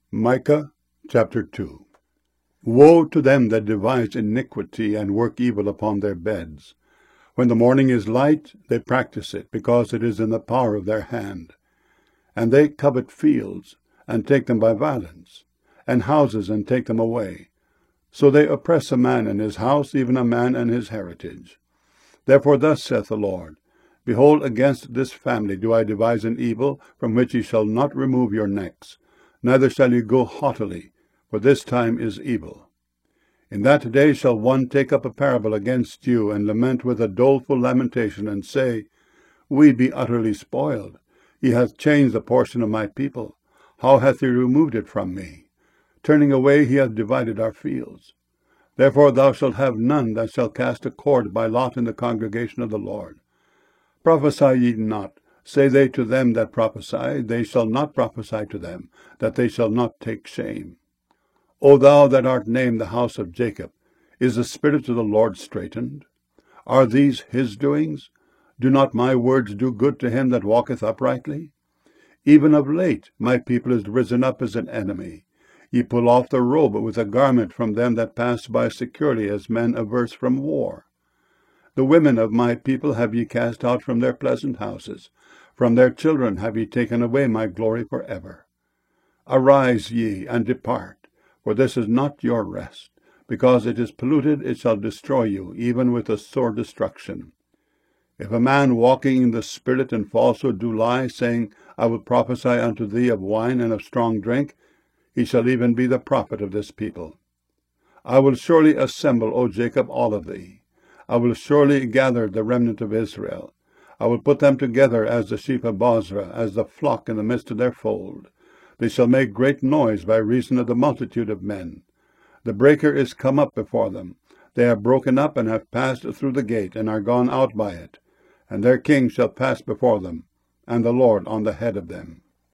Micah chapter 2. Woe to them that devise iniquity and work evil upon their beds. When the morning is light, they practice it, because it is in the power of their hand. And they covet fields, and take them by violence, and houses, and take them away. So they oppress a man and his house, even a man and his heritage. Therefore thus saith the Lord, Behold, against this family do I devise an evil, from which ye shall not remove your necks, neither shall ye go haughtily, for this time is evil. In that day shall one take up a parable against you, and lament with a doleful lamentation, and say, We be utterly spoiled. He hath changed the portion of my people. How hath he removed it from me? Turning away he hath divided our fields. Therefore thou shalt have none that shall cast a cord by lot in the congregation of the Lord. Prophesy ye not, say they to them that prophesy, they shall not prophesy to them, that they shall not take shame. O thou that art named the house of Jacob, is the spirit of the Lord straitened? Are these his doings? Do not my words do good to him that walketh uprightly? Even of late my people is risen up as an enemy. Ye pull off the robe with a garment from them that pass by securely, as men averse from war. The women of my people have ye cast out from their pleasant houses. From their children have ye taken away my glory for ever. Arise ye, and depart, for this is not your rest. Because it is polluted, it shall destroy you, even with a sore destruction. If a man walking in the Spirit and falsehood do lie, saying, I will prophesy unto thee of wine and of strong drink, he shall even be the prophet of this people. I will surely assemble, O Jacob, all of thee. I will surely gather the remnant of Israel. I will put them together as the sheep of Bozrah, as the flock in the midst of their fold. They shall make great noise by reason of the multitude of men. The breaker is come up before them. They have broken up and have passed through the gate, and are gone out by it. And their king shall pass before them, and the Lord on the head of them.